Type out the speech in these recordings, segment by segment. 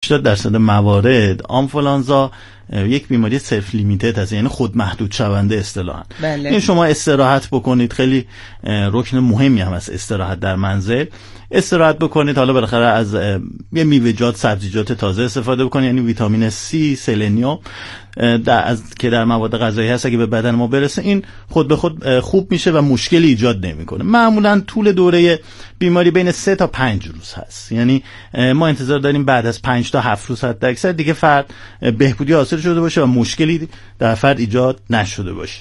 80% موارد آنفولانزا یک بیماری سلف لیمیتد هست، یعنی خود محدود شونده اصطلاحاً. این شما استراحت بکنید، خیلی رکن مهمی هم هست استراحت در منزل. استراحت بکنید، حالا بالاخره از یه میوه‌جات، سبزیجات تازه استفاده بکنید، یعنی ویتامین C، سلنیوم که در مواد غذایی هست اگه به بدن ما برسه این خود به خود خوب میشه و مشکلی ایجاد نمیکنه. معمولا طول دوره بیماری بین 3 تا 5 روز هست، یعنی ما انتظار داریم بعد از 5 تا 7 روز حد اکثر دیگه فرد بهبودی حاصل شده باشه و مشکلی در فرد ایجاد نشده باشه.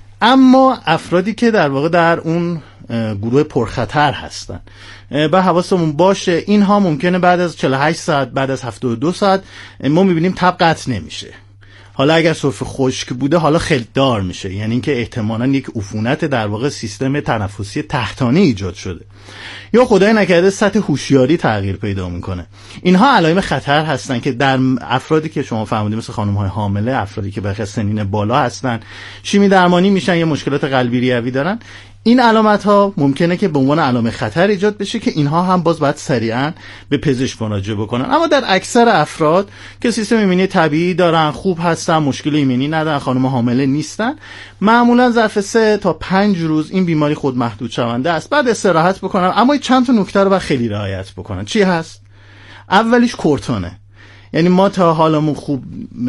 اما افرادی که در واقع در اون گروه پرخطر هستن با حواسمون باشه، اینها ممکنه بعد از 48 ساعت، بعد از 72 ساعت ما میبینیم تب قطع نمیشه. حالا اگر سرفه خشک بوده حالا خلطدار میشه، یعنی اینکه احتمالاً یک عفونت در واقع سیستم تنفسی تحتانی ایجاد شده، یا خدای نکرده سطح هوشیاری تغییر پیدا میکنه. اینها علائم خطر هستن که در افرادی که شما فهمیدید مثل خانم‌های حامله، افرادی که برخلاف سنین بالا هستن، شیمی درمانی میشن یا مشکلات قلبی ریوی دارن، این علامت ها ممکنه که به عنوان علامت خطر ایجاد بشه که اینها هم باز باید سریعا به پزشک مراجعه بکنن. اما در اکثر افراد که سیستم ایمنی طبیعی دارن، خوب هستن، مشکل ایمنی ندارن، خانم حامله نیستن، معمولا ظرف 3 تا 5 روز این بیماری خود محدود شونده است. بعد استراحت بکنن. اما چند تا نکته رو باید خیلی رعایت بکنن. چی هست؟ اولیش کورتونه. یعنی ما تا حالمون خوب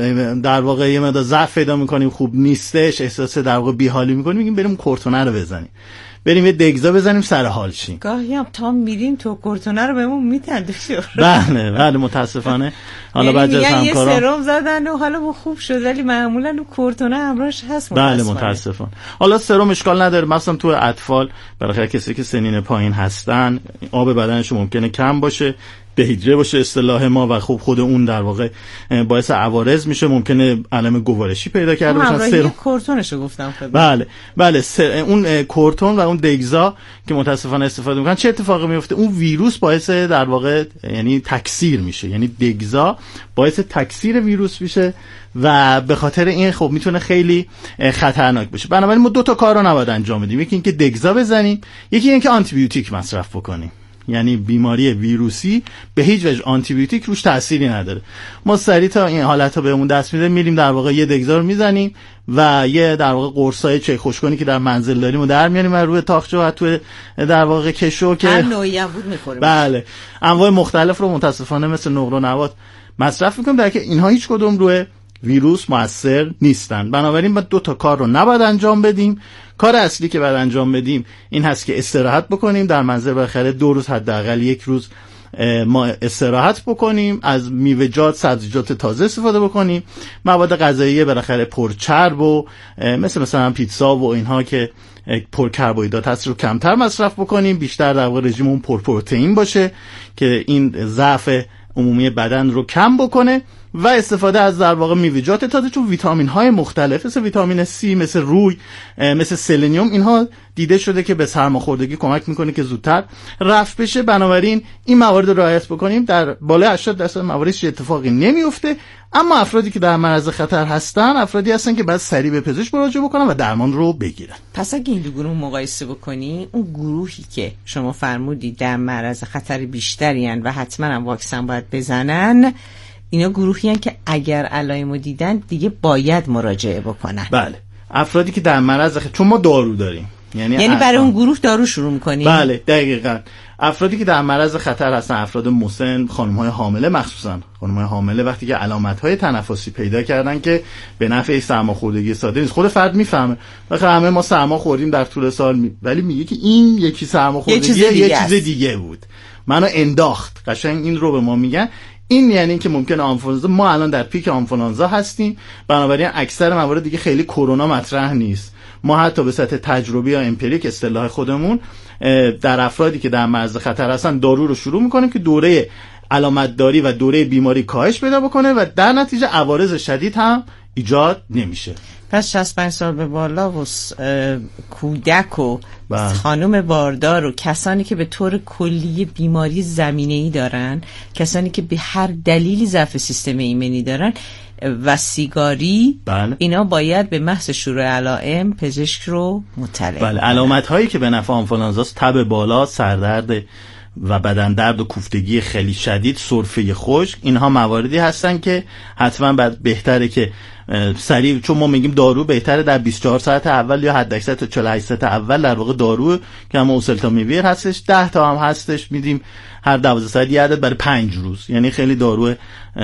در واقع یه مقدار ضعف پیدا میکنیم، خوب نیستش، احساس در واقع بیحالی میکنیم، میگیم بریم کورتونه رو بزنیم، بریم یه دگزا بزنیم سر حال شیم. گاهی هم تا میریم تو کورتونه رو بهمون میدن دکتر. بله متاسفانه حالا بعضی از همکاران یه سرم زدن و حالا خوب شد، ولی معمولا کورتونه همراهش هست. بله متاسفانه. حالا سرم اشکال نداره، مثلا تو اطفال برای کسی که سنین پایین هستن آب بدنشون ممکنه کم باشه، دهیدره باشه اصطلاح ما، و خب خود اون در واقع باعث عوارض میشه، ممکنه علائم گوارشی پیدا کرده باشن. سرم کورتونشو گفتم خدمت. بله اون کورتون و اون دگزا که متاسفانه استفاده میکنن، چه اتفاقی میفته؟ اون ویروس باعث در واقع یعنی تکثیر میشه، یعنی دگزا باعث تکثیر ویروس میشه و به خاطر این خب میتونه خیلی خطرناک باشه. بنابراین ما 2 تا کار رو نباید انجام بدیم، یکی اینکه دگزا بزنیم، یکی اینکه آنتی بیوتیک مصرف بکنیم. یعنی بیماری ویروسی به هیچ وجه آنتی بیوتیک روش تأثیری نداره. ما سریع تا این حالت‌ها بهمون دست میده میریم در واقع یه دگزا رو میزنیم و یه در واقع قرصای چای خوشگونی که در منزل داریم و در میاریم و روی تاقچه و تو در واقع کشو که هر نوعی هم بود می‌خوریم. بله انواع مختلف رو متاسفانه مثل نقل و نواد مصرف می‌کنیم، در که اینها هیچ کدوم روی ویروس مؤثر نیستن. بنابراین ما 2 تا کار رو نباید انجام بدیم. کار اصلی که باید انجام بدیم این هست که استراحت بکنیم در منزل، بالاخره 2 روز حداقل 1 روز ما استراحت بکنیم، از میوه‌جات، سبزیجات تازه استفاده بکنیم، مواد غذایی بالاخره پرچرب و مثلا پیتزا و اینها که پر کربوهیدرات هست رو کمتر مصرف بکنیم، بیشتر در واقع رژیممون پر پروتئین باشه که این ضعف عمومی بدن رو کم بکنه، و استفاده از در واقع میوه‌جات تازه، چون ویتامین های مختلف مثل ویتامین C، مثل روی، مثل سلنیوم، اینها دیده شده که به سرماخوردگی کمک میکنه که زودتر رفع بشه. بنابراین این موارد رو رعایت بکنیم، در بالای 80% مواردش اتفاقی نمیفته. اما افرادی که در معرض خطر هستن افرادی هستن که باید سریع به پزشک مراجعه بکنن و درمان رو بگیرن. پس اگه این دو گروه مقایسه بکنی، اون گروهی که شما فرمودی در معرض خطر بیشتری هستن و حتما هم واکسن باید بزنن، اینا گروهی هستن که اگر علائمو دیدن دیگه باید مراجعه بکنن. بله افرادی که در معرض چون ما دارو داریم، یعنی برای اون گروه دارو شروع می‌کنیم. بله دقیقاً. افرادی که در معرض خطر هستن، افراد مسن، خانم‌های حامله، مخصوصاً خانم‌های حامله وقتی که علامت‌های تنفسی پیدا کردن که به نفع سرماخوردگی ساده نیست، خود فرد میفهمه. بخاطر همه ما سرما خوردیم در طول سال ولی میگه که این یکی سرماخوردگی یه چیز دیگه بود، منو انداخت. قشنگ این رو به ما میگن. این یعنی که ممکنه آنفولانزا، ما الان در پیک آنفولانزا هستیم، بنابراین اکثر موارد دیگه خیلی کرونا مطرح نیست. ما حتی به سطح تجربی یا امپریک اصطلاح خودمون در افرادی که در معرض خطر هستن دارو رو شروع میکنیم که دوره علامت داری و دوره بیماری کاهش پیدا بکنه و در نتیجه عوارض شدید هم ایجاد نمیشه. پس 65 سال به بالا و کودک و خانم باردار و کسانی که به طور کلی بیماری زمینه‌ای دارن، کسانی که به هر دلیلی ضعف سیستم ایمنی دارن و سیگاری، اینا باید به محض شروع علائم پزشک رو مطلع. بله علامت هایی که به نفع آنفولانزاست: تب بالا، سردرد و بدن درد و کوفتگی خیلی شدید، سرفه خشک، اینها مواردی هستن که حتما بهتره که سریع، چون ما میگیم دارو بهتره در 24 ساعت اول یا حداکثر تا 48 ساعت اول در واقع دارو که هم اوسلتامیویر هستش 10 تا هم هستش میدیم هر 12 ساعت یه عدد برای 5 روز، یعنی خیلی دارو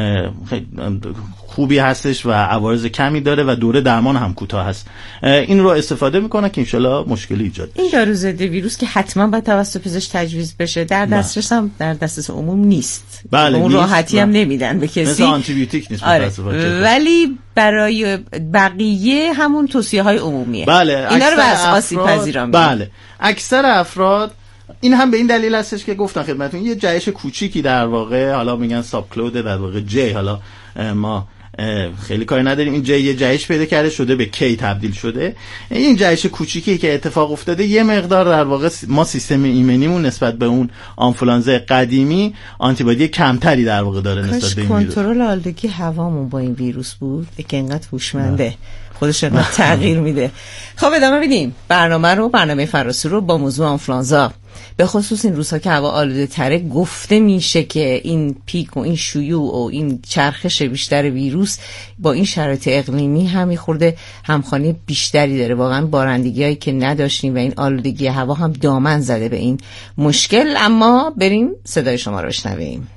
خوبی هستش و عوارض کمی داره و دوره درمان هم کوتاه هست. این رو استفاده میکنه که انشالله مشکلی ایجاد نشه. این دارو ضد ویروس که حتما باید توسط پزشک تجویز بشه، در دسترس هم در دسترس عموم نیست. بله، اون راحتی هم نمیدن به کسی، مثل آنتی بیوتیک نیست. ولی برای بقیه همون توصیه‌های عمومیه. بله، اینا رو بس آسیب پذیرا. بله، اکثر افراد این هم به این دلیل هستش که گفتم خدمتتون یه جهش کوچیکی در واقع، حالا میگن ساب کلود در واقع جی، حالا ما خیلی کاری نداریم، این جی یه جهش پیدا کرده شده به کی تبدیل شده. این جهش کوچیکی که اتفاق افتاده یه مقدار در واقع ما سیستم ایمنیمون نسبت به اون آنفولانزا قدیمی آنتیبادی کمتری در واقع داره نسبت به این ویروس. کنترل آلودگی هوامون با این ویروس بود که اینقدر هوشمنده، خودش رو تغییر میده. خب ادامه بدیم برنامه فراسو رو با موضوع آنفولانزا، به خصوص این روزها که هوا آلوده تره گفته میشه که این پیک و این شیوع و این چرخش بیشتر ویروس با این شرایط اقلیمی هم خورده همخوانی بیشتری داره. واقعا بارندگی هایی که نداشتیم و این آلودگی هوا هم دامن زده به این مشکل. اما بریم صدای شما رو بشنویم.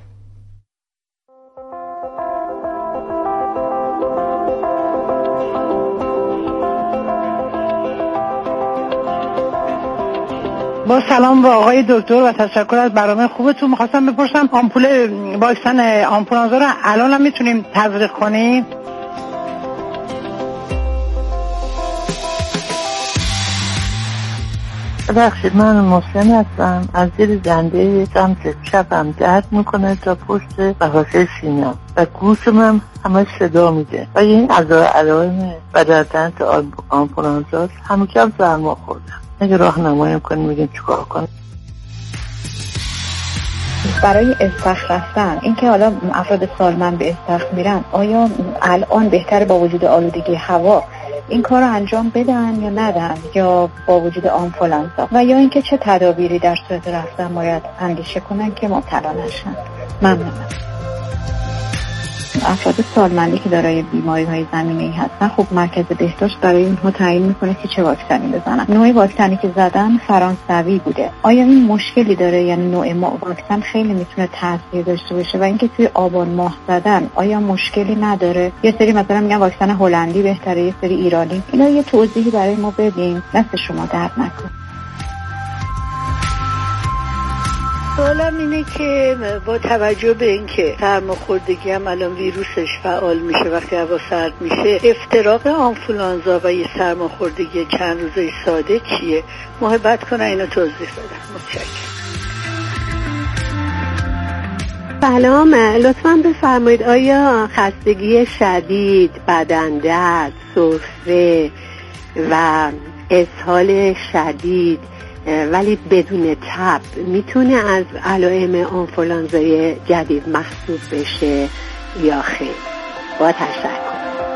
با سلام با آقای دکتر و تشکر از برنامه خوبتون. می‌خواستم بپرسم آمپول واکسن آنفولانزا رو الان هم میتونیم تزریق کنیم؟ ببخشید، من محسن هستم. از زیر دنده سمت چپم درد میکنه تا پشت قفسه سینه‌ام و گوشم هم همه صدا میده و این علائم بدن آنفولانزا همه کم سرما خوردم. اگه راهنمایی کنیم میگیم چیکار کنیم؟ برای استخر رفتن، اینکه حالا افراد سالمند به استخر میرن، آیا الان بهتره با وجود آلودگی هوا این کار رو انجام بدن یا ندن، یا با وجود آنفولانزا، و یا اینکه چه تدابیری در صورت رفتن باید اندیشه کنن که مبتلا نشن؟ ممنونم. افراد سالمندی که دارای بیماری‌های زمینه‌ای هستن، خب مرکز بهداشت برای اونها تعیین میکنه که چه واکسنی بزنن. نوع واکسنی که زدن فرانسوی بوده. آیا این مشکلی داره؟ یعنی نوع واکسن خیلی میتونه تاثیر داشته باشه و اینکه توی آبان ماه زدن آیا مشکلی نداره؟ یه سری مثلا میگن واکسن هلندی بهتره، یه سری ایرانی. اینا یه توضیحی برای ما بدین، دست شما درد نکنه. سوالم اینه که با توجه به اینکه سرماخوردگی هم الان ویروسش فعال میشه وقتی هوا سرد میشه، افتراق آنفولانزا و یه سرماخوردگی چند روزه ساده چیه؟ محبت کنن اینو توضیح بدن. متشکرم. سلام، لطفاً بفرمایید آیا خستگی شدید، بدن درد، سرفه و اسهال شدید ولی بدون تب میتونه از علائم آنفولانزای جدید محسوب بشه یا خیر؟ با تشکر.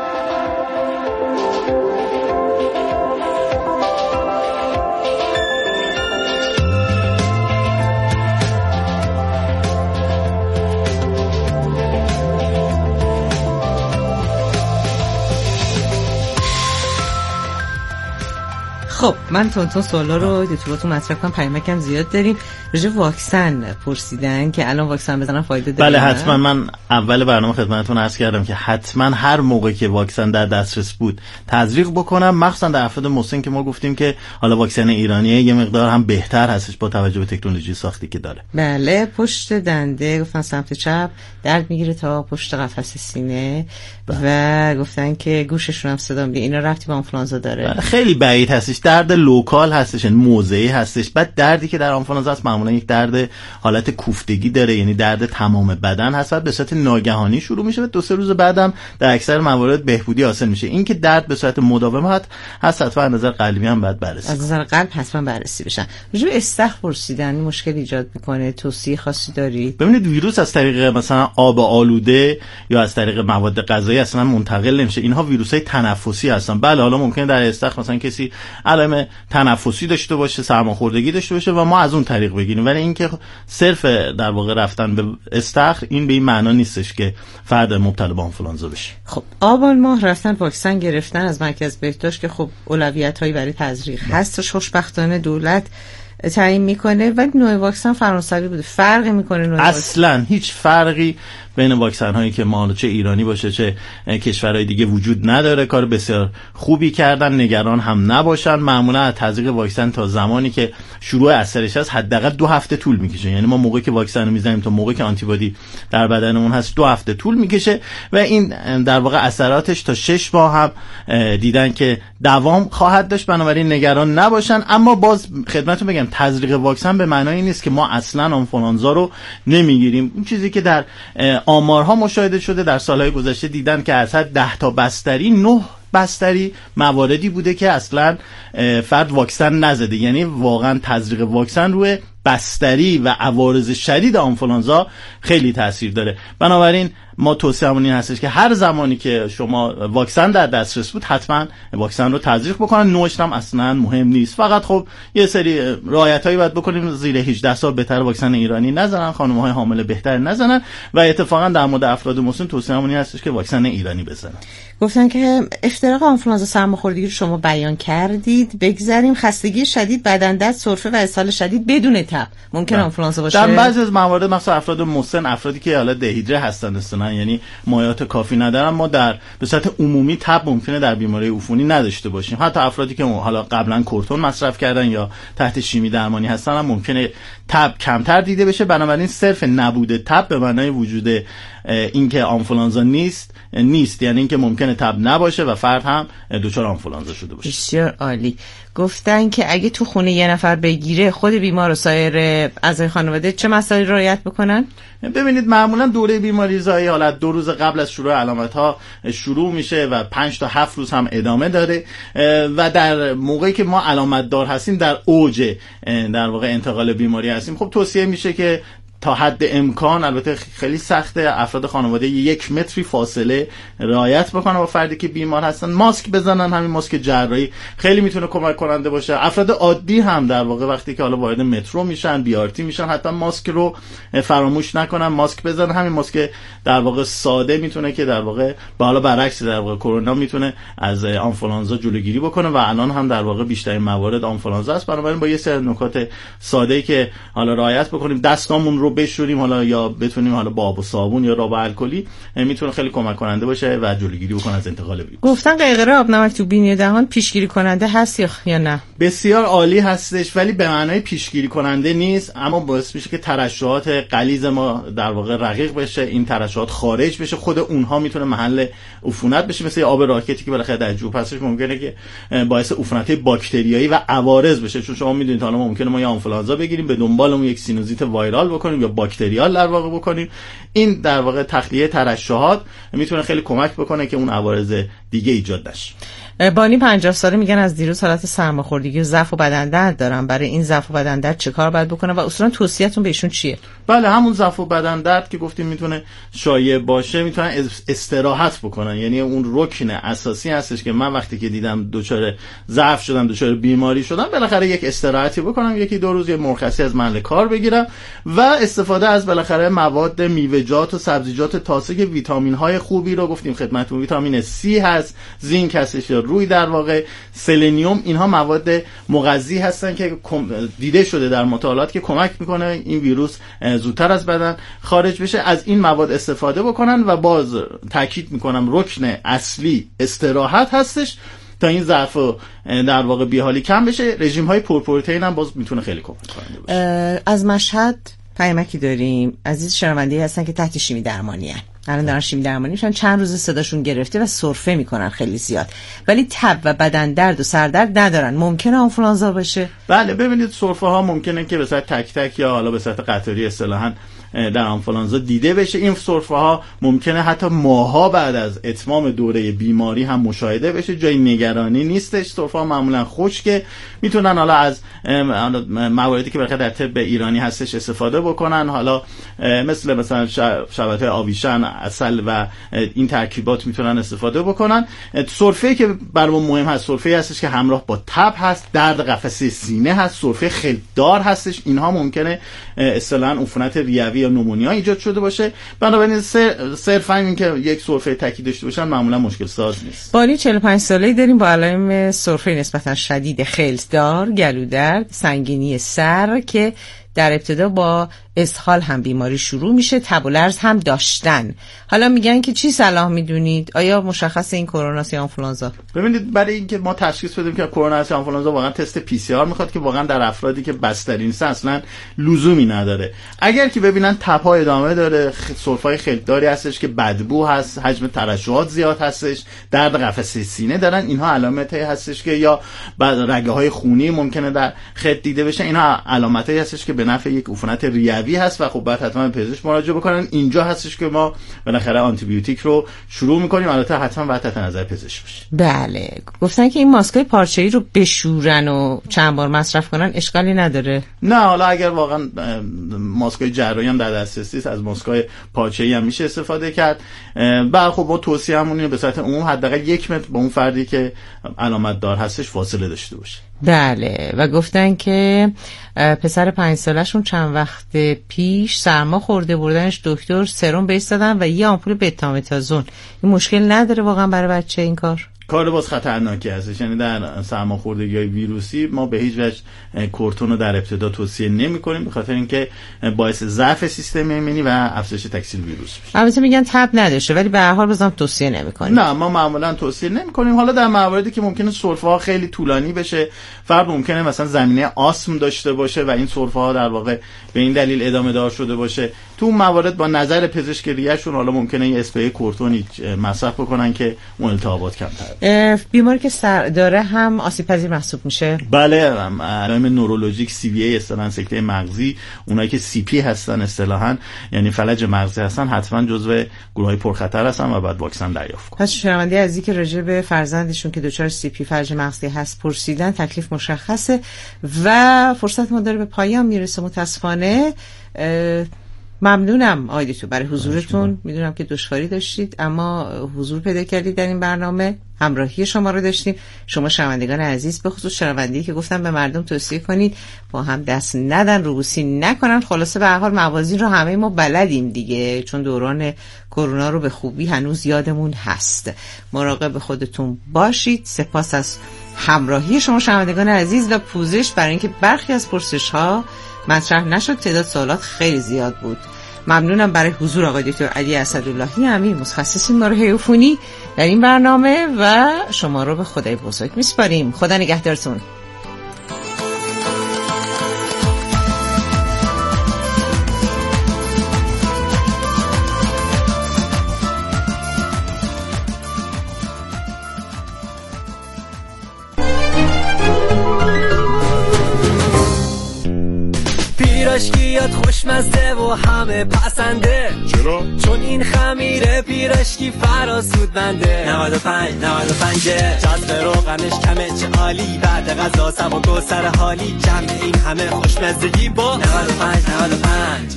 خب من تونتون سوالا رو دیتوباتون مطرح کنم، پیامکم زیاد داریم. راجع واکسن پرسیدن که الان واکسن بزنن فایده داره؟ بله حتما. من اول برنامه خدمتتون عرض کردم که حتما هر موقع که واکسن در دسترس بود تزریق بکنم، مخصوصا در افراد مسن که ما گفتیم که حالا واکسن ایرانیه یه مقدار هم بهتر هستش با توجه به تکنولوژی ساختی که داره. بله، پشت دنده گفتن سمت چپ درد میگیره تا پشت قفسه سینه و گفتن که گوششون هم صدا میده. اینا ربطی به آنفولانزا داره؟ خیلی بعید هستش. درد لوکال هستش، یعنی موضعی هستش. بعد دردی که در آنفولانزا هست معمولا یک درد حالت کوفتگی داره، یعنی درد تمام بدن هست، به صورت ناگهانی شروع میشه و 2-3 روز بعدم در اکثر موارد بهبودی حاصل میشه. این که درد به صورت مداوم هست حتما از نظر قلبی هم باید بررسی. از نظر قلب حتما بررسی بشن. راجع به استخر پرسیدن، مشکل ایجاد میکنه؟ توصیه خاصی دارید؟ ببینید، ویروس از طریق مثلا آب آلوده یا از طریق مواد غذایی اصلا منتقل نمیشه. اینها ویروسای تنفسی هستن. بله حالا ممکنه در استخر مثلا کسی علائم علائم تنفسی داشته باشه، سرماخوردگی داشته باشه و ما از اون طریق بگیریم. ولی اینکه صرف در واقع رفتن به استخر این به این معنا نیستش که فرد مبتلا به آنفولانزا بشه. خب آبان ماه رفتن واکسن گرفتن از مرکز بهداشت که خب اولویت‌هایی برای تزریق هستش، خوشبختانه دولت تعیین میکنه، ولی نوع واکسن فرانسوی بوده. فرقی میکنه نوع اصلا هیچ فرقی بین واکسن هایی که ما چه ایرانی باشه چه کشورهای دیگه وجود نداره. کار بسیار خوبی کردن، نگران هم نباشن. معمولا از تزریق واکسن تا زمانی که شروع اثرش هست حداقل 2 هفته طول میکشه. یعنی ما موقعی که واکسن رو میزنیم تا موقعی که آنتیبادی در بدنمون هست 2 هفته طول میکشه و این در واقع اثراتش تا 6 ماه هم دیدن که دوام خواهد داشت. بنابراین نگران نباشن. اما باز خدمتتون بگم تزریق واکسن به معنای نیست که ما اصلا آنفولانزا رو نمیگیریم. این چیزی که در آمارها مشاهده شده در سالهای گذشته دیدن که از هر 10 تا بستری 9 بستری مواردی بوده که اصلا فرد واکسن نزده. یعنی واقعا تزریق واکسن روی بستری و عوارض شدید آنفولانزا خیلی تاثیر داره. بنابراین ما توصیه‌مون این هستش که هر زمانی که شما واکسن در دسترس بود حتما واکسن رو تزریق بکنن. نوعش هم اصلا مهم نیست. فقط خب یه سری رعایتایی باید بکنیم. زیر 18 سال بهتر واکسن ایرانی نزنن، خانم‌های حامل بهتر نزنن و اتفاقا در مورد افراد مسن توصیه‌مون این هستش که واکسن ایرانی بزنن. گفتن که افتراق آنفولانزا سرماخوردگی رو شما بیان کردید. بگذریم خستگی شدید، بدن درد، سرفه و اسهال شدید بدون تب ممکن آنفولانزا باشه. در بعضی از موارد مثلا افراد مسن، افرادی که حالا دهیدره هستن اصلا یعنی مایعات کافی ندارن، ما در به صورت عمومی تب ممکنه در بیماری عفونی نداشته باشیم. حتی افرادی که حالا قبلا کورتون مصرف کردن یا تحت شیمی درمانی هستن هم ممکنه تب کمتر دیده بشه. بنابراین صرف نبود تب به معنای وجود اینکه آنفولانزا نیست، یعنی اینکه ممکنه تب نباشه و فرد هم دچار آنفولانزا شده باشه. بسیار عالی. گفتن که اگه تو خونه یه نفر بگیره خود بیمار و سایر اعضای خانواده چه مسائلی رو رعایت بکنن؟ ببینید معمولا دوره بیماری زایی حالت 2 روز قبل از شروع علامت‌ها شروع میشه و 5 تا 7 روز هم ادامه داره و در موقعی که ما علامت دار هستیم در اوج در واقع انتقال بیماری هستیم، خب توصیه میشه که تا حد امکان، البته خیلی سخته، افراد خانواده 1 متری فاصله رعایت بکنن با فردی که بیمار هستن. ماسک بزنن، همین ماسک جراحی خیلی میتونه کمک کننده باشه. افراد عادی هم در واقع وقتی که حالا وارد مترو میشن، بیارتی میشن، حتما ماسک رو فراموش نکنن، ماسک بزنن. همین ماسک در واقع ساده میتونه که در واقع به حالا برعکس در واقع کرونا میتونه از آنفولانزا جلوگیری بکنه و الان هم در واقع بیشترین موارد آنفولانزا است. بنابراین با یه سری نکات ساده‌ای که حالا رعایت بکنیم، دستامون رو بشوریم حالا یا بتونیم حالا با آب و صابون یا آب الکلی، میتونه خیلی کمک کننده باشه و جلوگیری بکنه از انتقال ویروس. گفتن قیقره آب نمک تو بینی و دهان پیشگیری کننده هست یا نه؟ بسیار عالی هستش ولی به معنای پیشگیری کننده نیست، اما باعث میشه که ترشحات غلیظ ما در واقع رقیق بشه، این ترشحات خارج بشه، خود اونها میتونه محل عفونت بشه. مثل آب راکتی که بالاخره در جوب هستش ممکنه که باعث عفونت‌های باکتریایی و عوارض بشه. چون شما میدونید حالا ممکنه ما یا آنفولانزا بگیریم به دنبال اون یک سینوزیت وایرال بکنیم یا باکتریال در واقع بکنیم. این در واقع تخلیه ترشحات میتونه خیلی کمک بکنه که اون عوارض دیگه ایجاد نشه. بانی 50 ساله میگن از دیروز حالت سرماخوردگی و ضعف و بدن درد دارن. برای این ضعف و بدن درد چه کار باید بکنن و اصولا توصیه‌تون بهشون چیه؟ بله، همون ضعف و بدن درد که گفتیم میتونه شایع باشه، میتونن استراحت بکنن. یعنی اون رکن اساسی هستش که من وقتی که دیدم دچار ضعف شدم، دچار بیماری شدم، بالاخره یک استراحتی بکنم، 1-2 روز یه مرخصی از محل کار بگیرم و استفاده از بالاخره مواد میوه‌جات و سبزیجات تازه که ویتامین‌های خوبی رو گفتیم خدمتتون. ویتامین C هست، زینک هستش یا روی در واقع سلنیوم، اینها مواد مغذی هستن که دیده شده در مطالعات که کمک میکنه این ویروس زودتر از بدن خارج بشه. از این مواد استفاده بکنن و باز تاکید میکنم رکن اصلی استراحت هستش تا این ضعف در واقع بیحالی کم بشه. رژیم های پرپروتئین هم باز میتونه خیلی کمک کننده باشه. از مشهد پیامکی داریم، عزیز شنونده‌ای هستن که تحت شیمی درمانی هستن، الان دارن شیمی درمانی میشن، چند روز صداشون گرفته و سرفه میکنن خیلی زیاد، ولی تب و بدن درد و سردرد ندارن. ممکنه آنفولانزا باشه؟ بله، ببینید سرفه ها ممکنه که به صورت تک تک یا حالا به صورت قطاری اصطلاحاً در آنفولانزا دیده بشه. این سرفه‌ها ممکنه حتی ماه‌ها بعد از اتمام دوره بیماری هم مشاهده بشه، جای نگرانی نیستش. سرفه‌ها معمولا خشکه، میتونن حالا از مواردی که در طب ایرانی هستش استفاده بکنن، حالا مثلا شبت آویشن، عسل و این ترکیبات میتونن استفاده بکنن. سرفه‌ای که برام مهم هست سرفه‌ای هستش که همراه با تب هست، درد قفسه سینه هست، سرفه خلطدار هستش. اینها ممکنه اصطلاحاً عفونت ریوی یا نمونیا ایجاد شده باشه. بنابراین صرفاً اینکه یک سرفه تکی داشته باشن معمولا مشکل ساز نیست. بانی 45 ساله‌ای داریم با علائم سرفه نسبتاً شدید خلطدار، گلودرد، سنگینی سر که در ابتدا با اسهال هم بیماری شروع میشه، تب و لرز هم داشتن. حالا میگن که چی صلاح میدونید؟ آیا مشخص این کرونا یا آنفولانزا؟ ببینید، برای اینکه ما تشخیص بدیم که کرونا یا آنفولانزا واقعا تست پی سی آر میخواد که واقعا در افرادی که بستری نیستن اصلا لزومی نداره. اگر که ببینن تب‌ها ادامه داره، سرفه‌های خلطداری هستش که بدبو هست، حجم ترشحات زیاد هستش، درد قفسه سینه دارن، اینها علامتی هستش که یا رگه‌های خونی ممکنه در خط دیده بشه. اینها علامتی هستش که به نفع یک عفونت ریوی هست و خب باید حتما به پزشک مراجعه بکنن. اینجا هستش که ما بالاخره آنتی بیوتیک رو شروع می‌کنیم، البته حتما باید تحت نظر پزشک باشه. بله، گفتن که این ماسکای پارچه‌ای رو بشورن و چند بار مصرف کنن اشکالی نداره؟ نه، حالا اگر واقعا ماسکای جراحی هم در دسترسی است، از ماسکای پارچه‌ای هم میشه استفاده کرد. بعد خب ما توصیه‌مون اینه به صورت عموم حداقل 1 متر با اون فردی که علامت دار هستش فاصله داشته باشه. بله، و گفتن که پسر 5 سالشون چند وقت پیش سرما خورده، بردنش دکتر، سرم بهش دادن و یه آمپول بتامتازون. این مشکل نداره واقعا برای بچه این کار باز خطرناکی هستش. یعنی در سرماخوردگی‌های ویروسی ما به هیچ وجه کورتون رو در ابتدا توصیه نمی‌کنیم، به خاطر اینکه باعث ضعف سیستم ایمنی و افزایش تکثیر ویروس میشه. البته میگن تب نداشته، ولی به هر حال بازم توصیه نمی‌کنیم. نه، ما معمولا توصیه نمی‌کنیم. حالا در مواردی که ممکنه سرفه‌ها خیلی طولانی بشه، فرد ممکنه مثلا زمینه آسم داشته باشه و این سرفه‌ها در واقع به این دلیل ادامه دار شده باشه، تو اون موارد با نظر پزشک ریه‌شون حالا ممکنه یه اسپری کورتونی مصرف بکنن که اون التهابات کمتر. بیماری که سر داره هم آسیب‌پذیر محسوب میشه؟ بله، علائم نورولوژیک سی وی ای اصطلاحاً سکته مغزی، اونایی که سی پی هستن اصطلاحاً یعنی فلج مغزی هستن، حتما جزو گروه‌های پرخطر هستن و باید واکسن دریافت کنن. پس شنونده عزیزی که راجع به فرزندشون که دچار سی پی فلج مغزی هست پرسیدن، تکلیف مشخصه و فرصت ما داره به پایان میرسه متاسفانه. ممنونم آقای دکتر برای حضورتون. میدونم که دشواری داشتید اما حضور پیدا کردید در این برنامه، همراهی شما رو داشتیم. شما شنوندگان عزیز، به خصوص شنونده‌ای که گفتم به مردم توصیه کنید با هم دست ندن، روبوسی نکنن. خلاصه به هر حال موازین رو همه ما بلدیم دیگه، چون دوران کرونا رو به خوبی هنوز یادمون هست. مراقب خودتون باشید. سپاس از همراهی شما شنوندگان عزیز و پوزش برای اینکه برخی از پرسش‌ها مطرح نشد. تعداد سوالات خیلی زیاد بود. ممنونم برای حضور آقای دکتر علی اسداللهی امین، متخصص بیماری عفونی در این برنامه و شما رو به خدای بزرگ میسپاریم. خدا نگهدارتون. پیراشکیات خوشمزه و همه پسنده. چرا؟ چون این خمیره پیراشکی فراسود بنده. 95 جذب روغنش کمه، چه عالی. بعد غذا سبک و سر حالی، جمع این همه خوشمزگی با 95.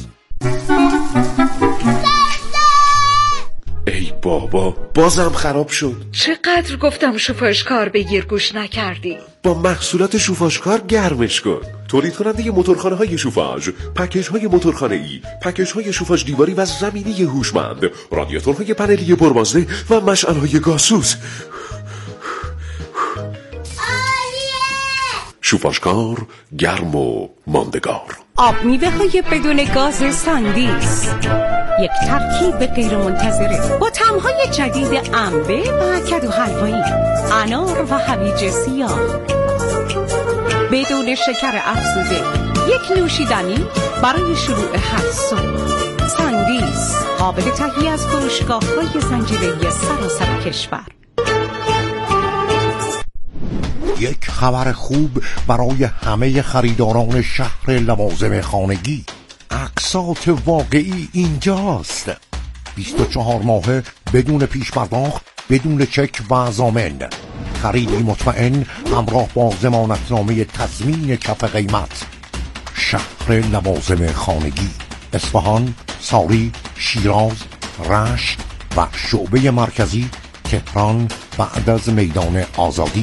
ای بابا، بازم خراب شد. چقدر گفتم شوفاشکار بگیر گوش نکردی. با محصولات شوفاشکار گرمش کن. تولید کننده موتورخانه‌های شوفاژ، پکیج‌های موتورخانه‌ای، پکیج‌های شوفاژ دیواری و زمینی هوشمند، رادیاتورهای پنلی پربازده و مشعل‌های گازسوز. شوفاشکار، گرم و ماندگار. آب میوه های بدون گاز ساندیس، یک ترکیب غیر منتظره با طعم‌های جدید انبه و کدو حلوایی، انار و هویج سیاه، بدون شکر افزوده. یک نوشیدنی برای شروع هر صبح. ساندیس، قابل تهیه از فروشگاه‌های زنجیره‌ای سراسر کشور. یک خبر خوب برای همه خریداران شهر لوازم خانگی. اقساط واقعی اینجاست. 24 ماهه بدون پیش پرداخت، بدون چک و ضامن. خریدی مطمئن همراه با ضمانتنامه تضمین کف قیمت. شهر لوازم خانگی، اصفهان، ساری، شیراز، رشت و شعبه مرکزی تهران بعد از میدان آزادی.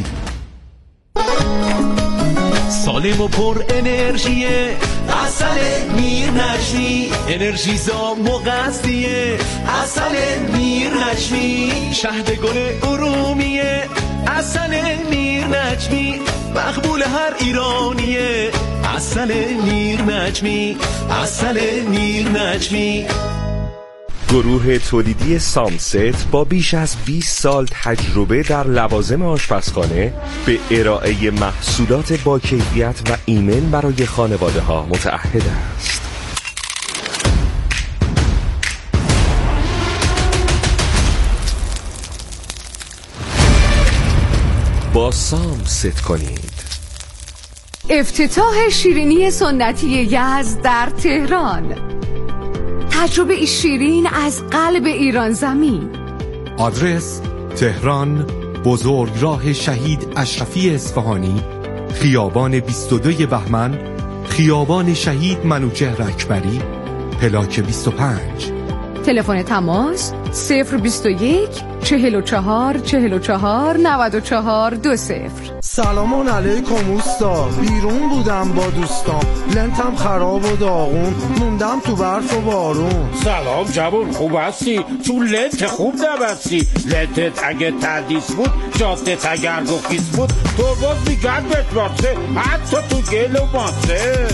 سالم و پر انرژیه، عسل میر نجمی، انرژی زا مغذیه، عسل میر نجمی، شهد گل ارومیه، عسل میر نجمی، مقبول هر ایرانیه، عسل میر نجمی، عسل میر نجمی. گروه تولیدی سامست با بیش از 20 سال تجربه در لوازم آشپزخانه به ارائه محصولات با کیفیت و ایمن برای خانواده ها متعهد است. با سامست کنید. افتتاح شیرینی سنتی یزد در تهران، تجربه شیرین از قلب ایران زمین. آدرس: تهران، بزرگراه شهید اشرفی اصفهانی، خیابان 22 بهمن، خیابان شهید منوچهر اکبری، پلاک 25. تلفن تماس 021 44 44 94 20. سلام علیکم اوستا، بیرون بودم با دوستام، لنتم خراب و داغون، موندم تو برف و بارون. سلام جوون، خوب هستی؟ تو لنت خوب نبستی. لنتت اگه تردیس بود، جادت اگر گفیس بود، تو باز میگرد بهت باسه، حتی تو گل و ماسه.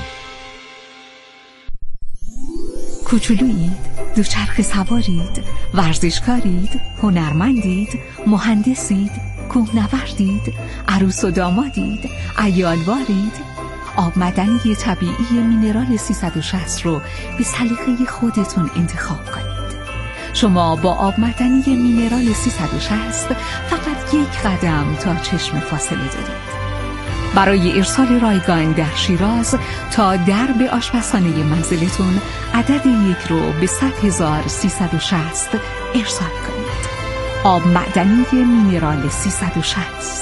کوچولویید، دوچرخه سوارید، ورزشکارید، هنرمندید، مهندسید، کوهنوردید، عروس و دامادید، عیالوارید. آب معدنی طبیعی مینرال 360 رو به سلیقه خودتون انتخاب کنید. شما با آب معدنی مینرال 360 فقط 1 قدم تا چشم فاصله دارید. برای ارسال رایگان در شیراز تا درب آشپزخانه منزلتون عدد 1 رو به 100,360 ارسال کنید. آب معدنی مینرال 360.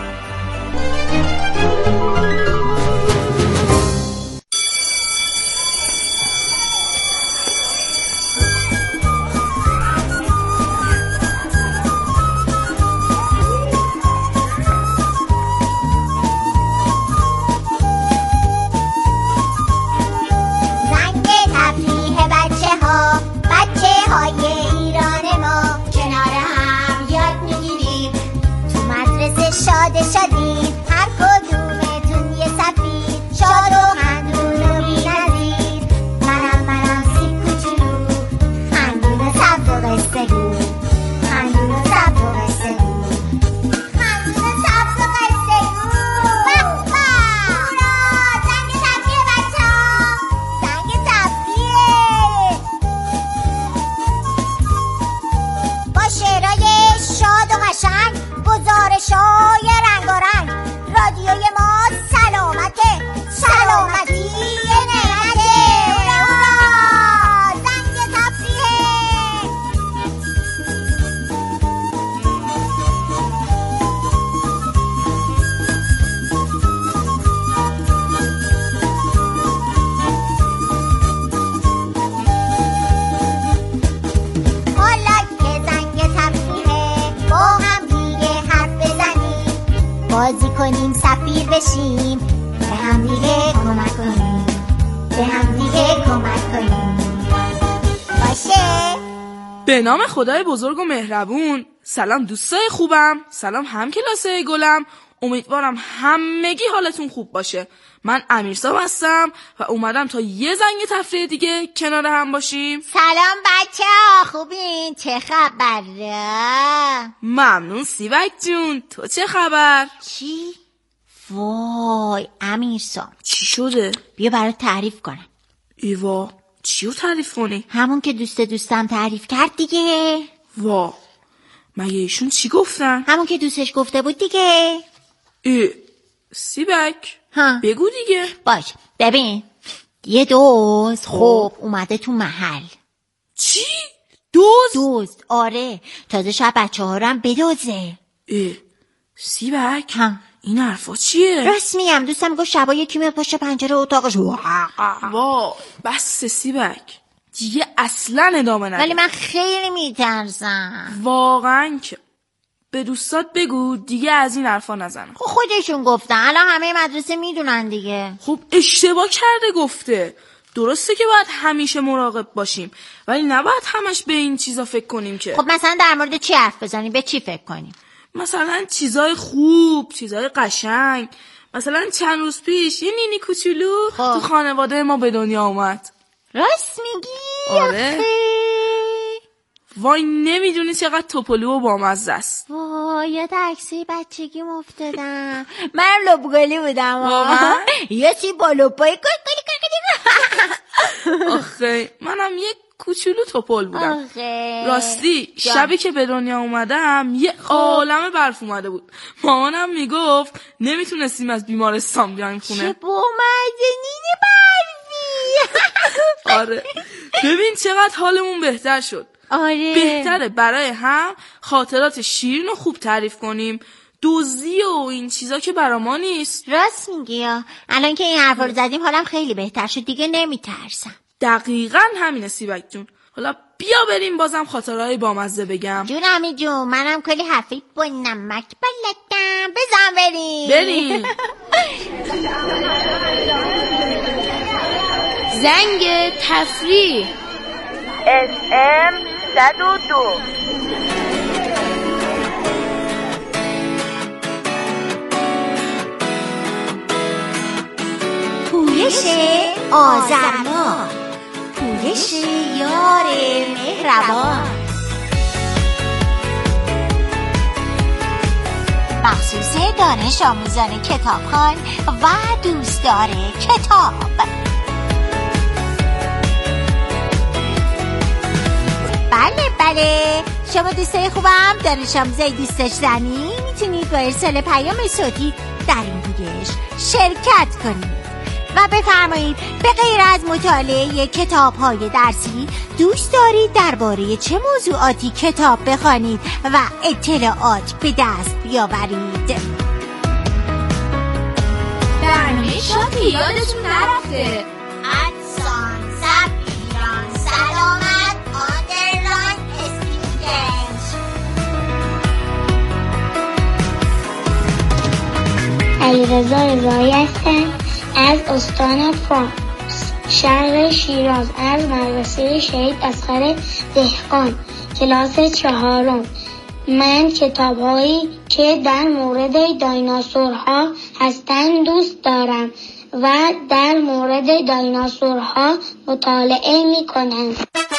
بازی کنیم، سفیر بشیم، به هم دیگه کمک کنیم، به هم دیگه کمک کنیم. باشه. به نام خدای بزرگ و مهربون. سلام دوستای خوبم، سلام همکلاسای گلم، امیدوارم همگی حالتون خوب باشه. من امیرسام هستم و اومدم تا یه زنگ تفریح دیگه کنار هم باشیم. سلام بچه‌ها، خوبین؟ چه خبره؟ ممنون سیبک جون، تو چه خبر؟ چی؟ وای امیرسام، چی شده؟ بیا برات تعریف کنم. ایوا، چیو تعریف کنی؟ همون که دوستم تعریف کرد دیگه. وا، مگه ایشون چی گفتن؟ همون که دوستش گفته بود دیگه. سیبک ها. بگو دیگه. باش، ببین یه دزد خب اومده تو محل. چی؟ دزد آره، تازه شب بچه ها رو هم بدزه. سیبک این حرفا چیه؟ راست میگم، دوستم گفت شبا یکی میاد پشت پنجره اتاقش. وا بس سیبک دیگه اصلا ادامه نده. ولی من خیلی میترسم واقعا. که به دوستات بگو دیگه از این حرفا نزنن. خب خودشون گفتن، الان همه مدرسه میدونن دیگه. خب اشتباه کرده گفته. درسته که باید همیشه مراقب باشیم، ولی نباید همش به این چیزا فکر کنیم که. خب مثلا در مورد چی حرف بزنیم؟ به چی فکر کنیم؟ مثلا چیزای خوب، چیزای قشنگ. مثلا چند روز پیش یه نینی کوچولو تو خانواده ما به دنیا اومد. راست میگی؟ آره. وای نمیدونی چقدر توپلو و بامزه است. وای یاد عکسای بچگیم افتادم. من لبگلی بودم. یه چی با لبای آخه منم یه کوچولو توپل بودم. راستی شبی که به دنیا اومدم یه عالمه برف اومده بود. مامانم میگفت نمیتونستیم از بیمارستان بیایم خونه. چه بامزنین برفی. آره ببین چقدر حالمون بهتر شد. آره بهتره برای هم خاطرات شیرین و خوب تعریف کنیم. دزدی و این چیزا که برا ما نیست. راست میگی. الان که این حرفا رو زدیم حالم خیلی بهتر شد، دیگه نمیترسم. دقیقاً همینه سیبک جون. حالا بیا بریم بازم خاطرهای بامزه بگم. جون امی جون منم کلی حرفی با نمک بلدم. بزن بریم. زنگ تفریح SM 102. پویش آذرما، پویش یار مهربان، مخصوص دانش آموزان کتابخوان و دوستدار کتاب. بله شما دوستای خوبم دانش آموزای دوست داشتنی میتونید با ارسال پیام صوتی در این پویش شرکت کنید و بفرمایید به غیر از مطالعه کتاب‌های درسی دوست دارید درباره چه موضوعاتی کتاب بخوانید و اطلاعات به دست بیاورید. برنامه شاد یادتون نرفته. ادسان سب ایران سلامت آندرلاین استودنت. علیرضا رضایی هستم از استان فارس، شهر شیراز، از مدرسه شهید اصغر دهقان، کلاس 4. من کتاب‌هایی که در مورد دایناسورها هستند دوست دارم و در مورد دایناسورها مطالعه می‌کنم.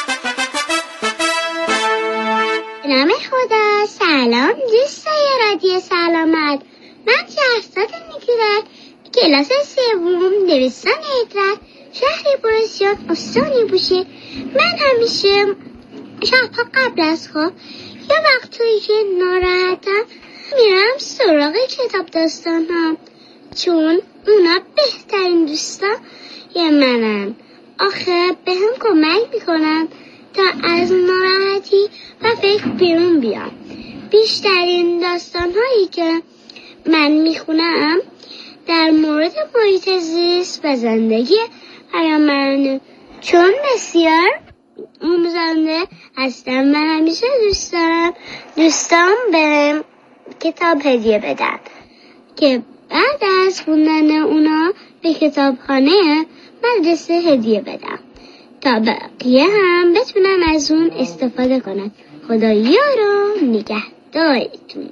به نام خدا. سلام دوستای رادیو سلامت. من شهرزاد نیکرد، کلاس 3 دبستان هدرت، شهر بروسیان، استان بوشهر. من همیشه شب‌ها قبل از خواب یه وقتایی که ناراحتم میرم سراغ کتاب داستان‌ها، چون اونا بهترین دوستا یه منن. آخه به هم کمک میکنن تا از ناراحتی و فکر بیرون بیام. بیشترین داستان‌هایی که من میخونم در مورد محیط زیست و زندگی پیامبرانه، چون بسیار آموزنده هستم. من همیشه دوست دارم دوستان به کتاب هدیه بدن که بعد از خوندن اونا به کتابخانه مدرسه هدیه بدم تا بقیه هم بتونن از اون استفاده کنن. خدا یار و نگهدارتون.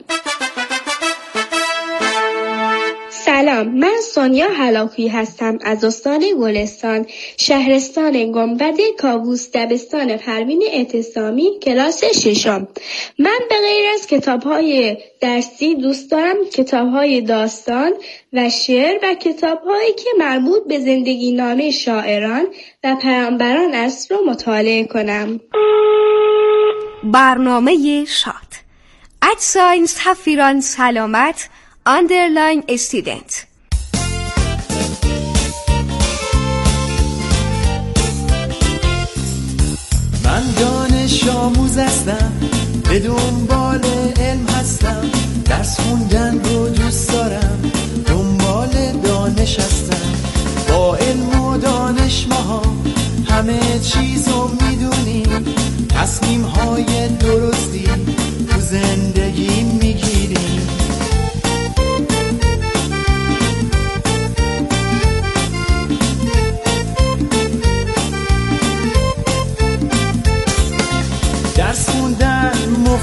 سلام، من سونیا هلاکویی هستم از استان گلستان، شهرستان گنبد کاووس، دبستان پروین اعتصامی، کلاس 6. من به غیر از کتاب‌های درسی دوست دارم کتاب‌های داستان و شعر و کتاب‌هایی که مربوط به زندگی نامه شاعران و پیامبران است رو مطالعه کنم. برنامه شاد. ادساین سفیران سلامت آندرلاین استودنت. دانش آموز هستم، به دنبال علم هستم، درس خوندن رو دوست دارم، دنبال دانش هستم. با علم و دانش ماها همه چیزو میدونیم، تصمیم های درست